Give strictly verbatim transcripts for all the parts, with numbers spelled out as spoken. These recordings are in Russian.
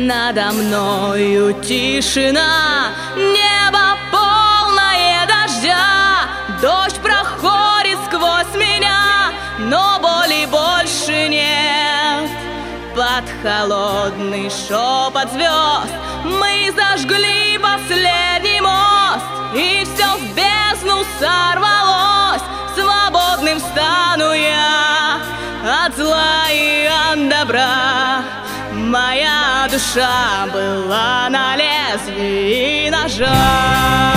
Надо мною тишина, небо полное дождя. Дождь проходит сквозь меня, но боли больше нет. Под холодный шепот звезд мы зажгли последний мост, и все в бездну сорвалось. Свободным стану я от зла и от добра. Моя душа была на лезвии ножа.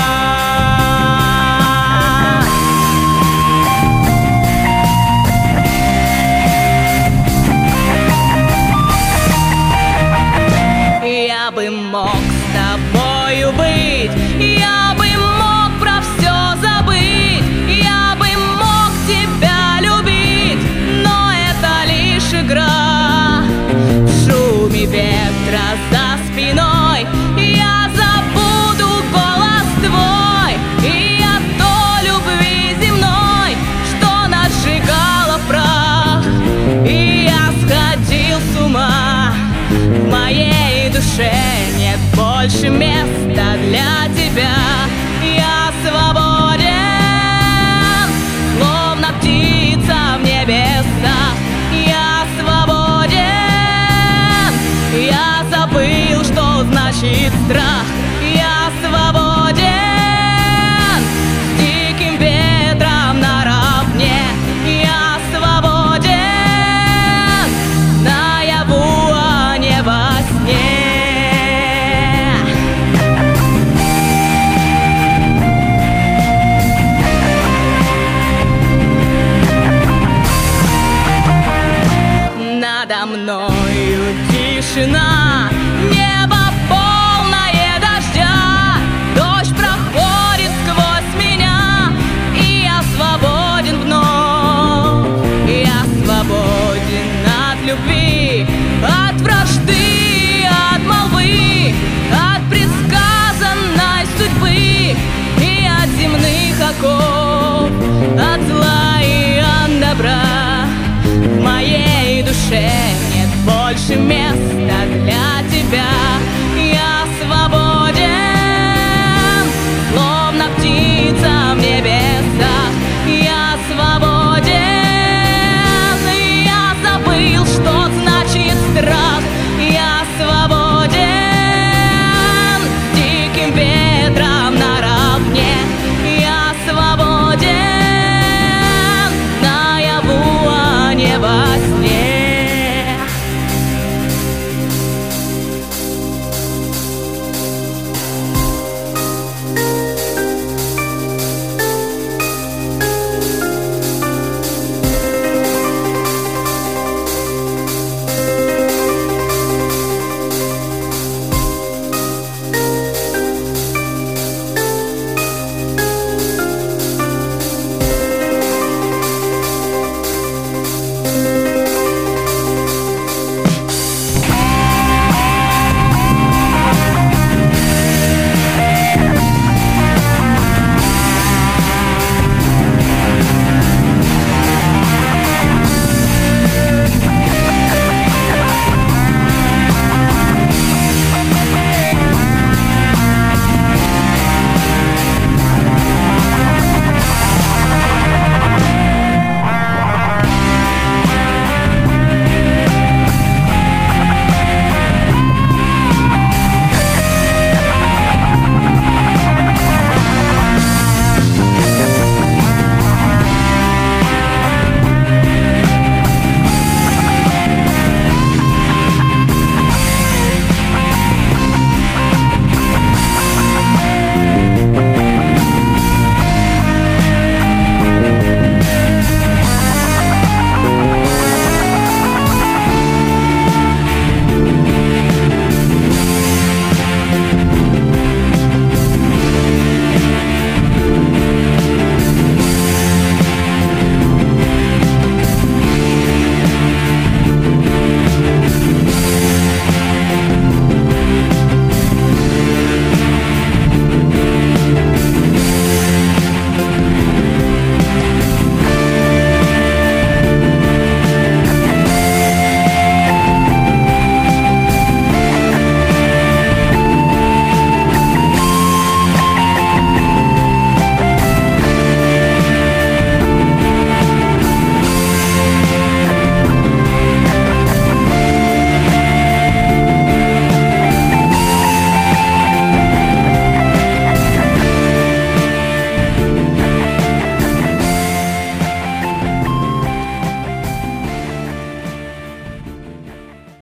Я бы мог с тобою быть, я бы мог про все забыть, я бы мог тебя любить, но это лишь игра. В шуме ветра за спиной я забуду голос твой и от той любви земной, что нас сжигала в прах. И я сходил с ума, в моей душе нет больше места для тебя. Я свободен, словно птица в небесах. Я свободен, я забыл, что значит страх.